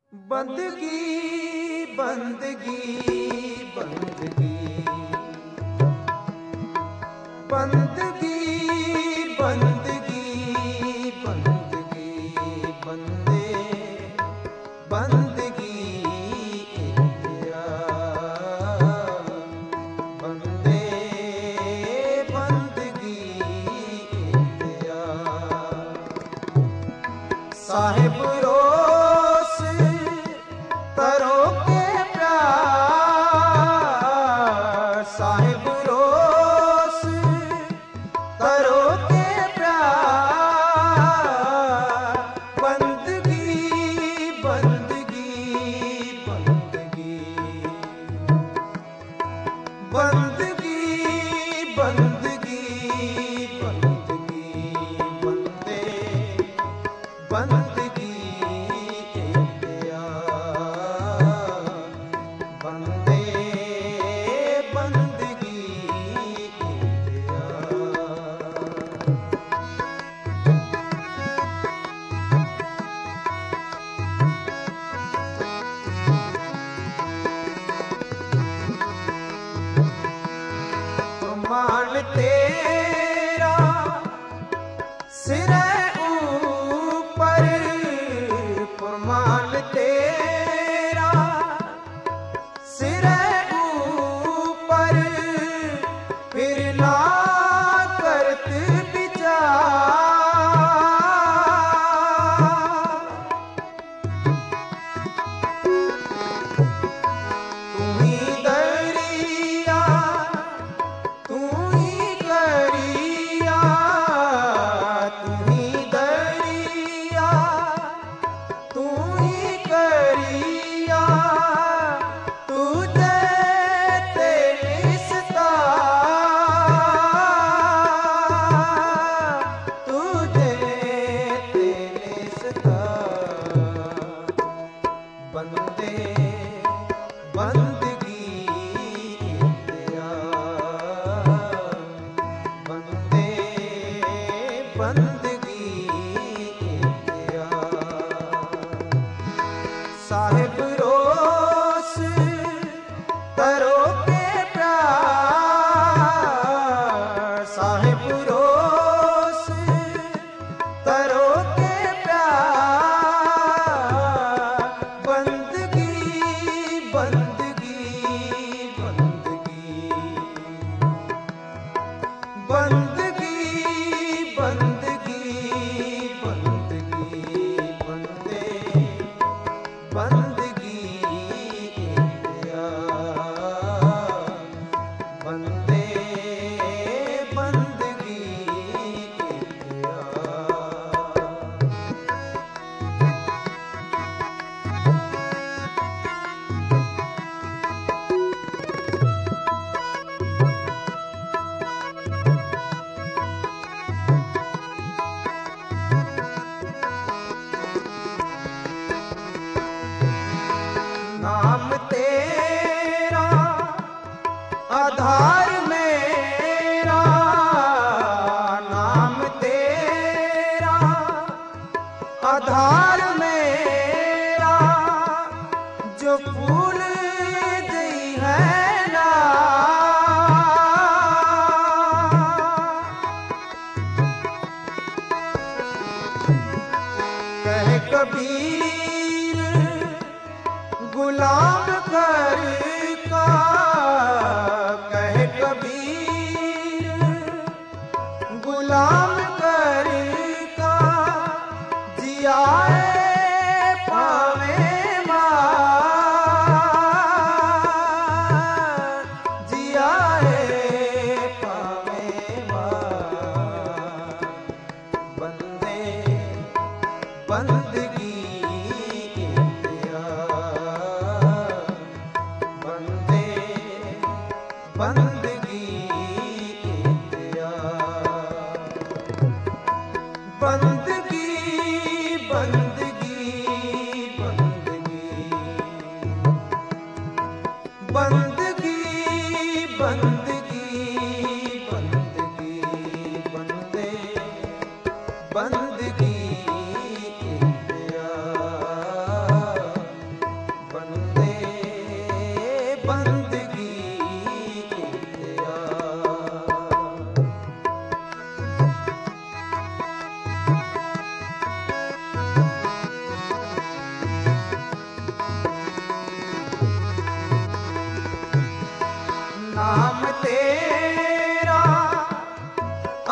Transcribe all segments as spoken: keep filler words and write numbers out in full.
बंदगी बंदगी बंदगी बंदगी बंदगी बंदगी बंदे बंदगी इंदिया बंदे बंदगी इंदिया साहिब रोस करो के प्यार साहिब रोस करो के प्यार बंदगी बंदगी बंदगी बंदगी बंदगी बंदगी बंदे बंदगी इंदिया बंदे बंदगी इंदिया प्रमाण तेरा सिर ऊपर प्रमाण तेरा सिर ऊपर फिर ना करत विचार तू ही दरिया तू ही करिया तू ही दरिया तू ही करिया तुझे तेलिस्ता तुझे तेलिस्ता बंदे बंदगी इंदिया बंदे बंदगी इंदिया साहिब रोस करो के प्यार साहिब रोस करो के प्यार बंदगी बंदगी बंदगी बंदगी बंदगी बंदगी बंदे बंदगी इंदिया बंदे बंदगी इंदिया नाम तेरा आधार मेरा नाम तेरा आधार मेरा जो फूल दी है ना कह कबीर गुलाम कर का कह कबीर गुलाम कर का जियाए पावे माँ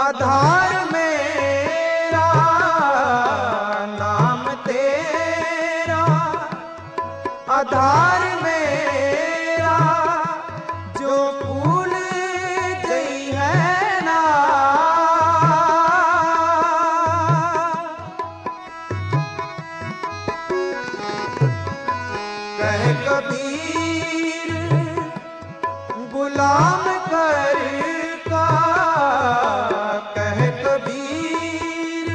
आधार मेरा नाम तेरा, आधार मेरा जो भूल गई है ना, कह कबीर गुलाम कर का, कह कबीर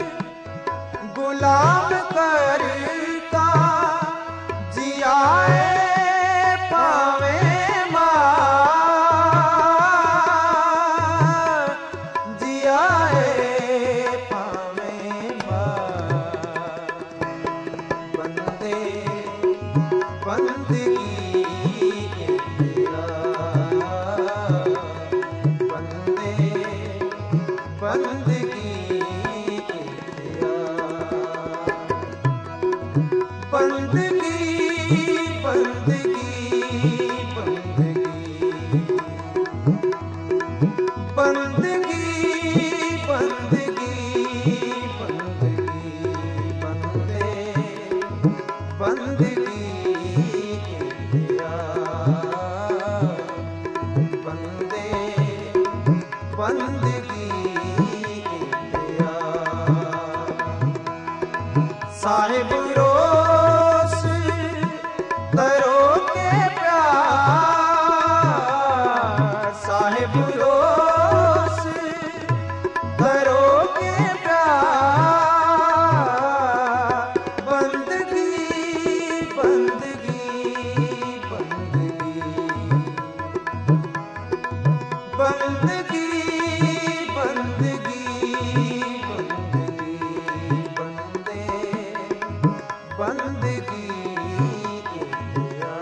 गुलाम कर का, जियाए पावे माँ, जियाए पावे माँ, बंदे बंदगी तेरा, बंदे बंदगी तेरा, बंदगी बंदगी बंदगी बंदगी बंदगी बंदगी बंदगी तेरा, बंदे बंदगी तेरा, साहिब रोस करो के प्यार, साहिब रोस करो के प्यार, बंदगी बंदगी बंदगी बंदगी बंदगी बंदगी बंदे बंदगी तेरा,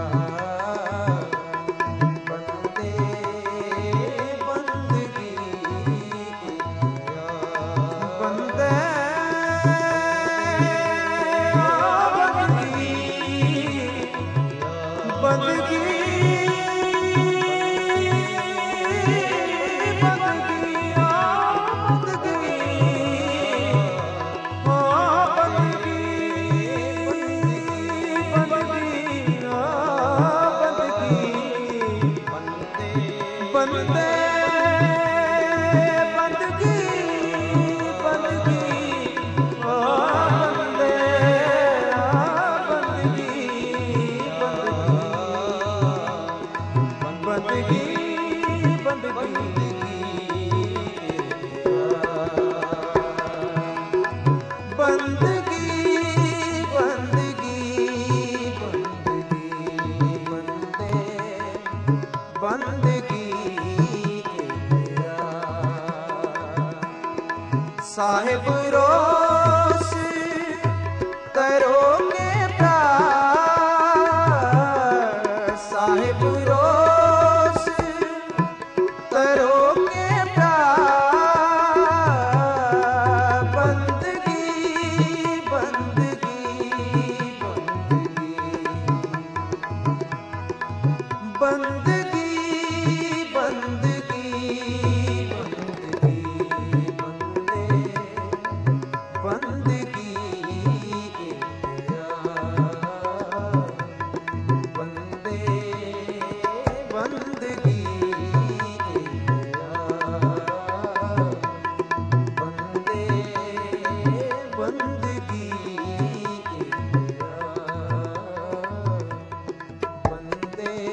बंदे बंदगी तेरा, बंदे बंदगी बंदगी बंदे बंदगी बंदगी ओ बंदे बंदगी बंदगी बंदगी बंदगी बंदगी बंदगी बंदगी साहिब रोस करो के प्यार, साहिब रोस करो के प्यार, बंदगी बंदगी बंदगी बंदगी बंदगी बंदे बंदगी बंदे बंदगी बंदे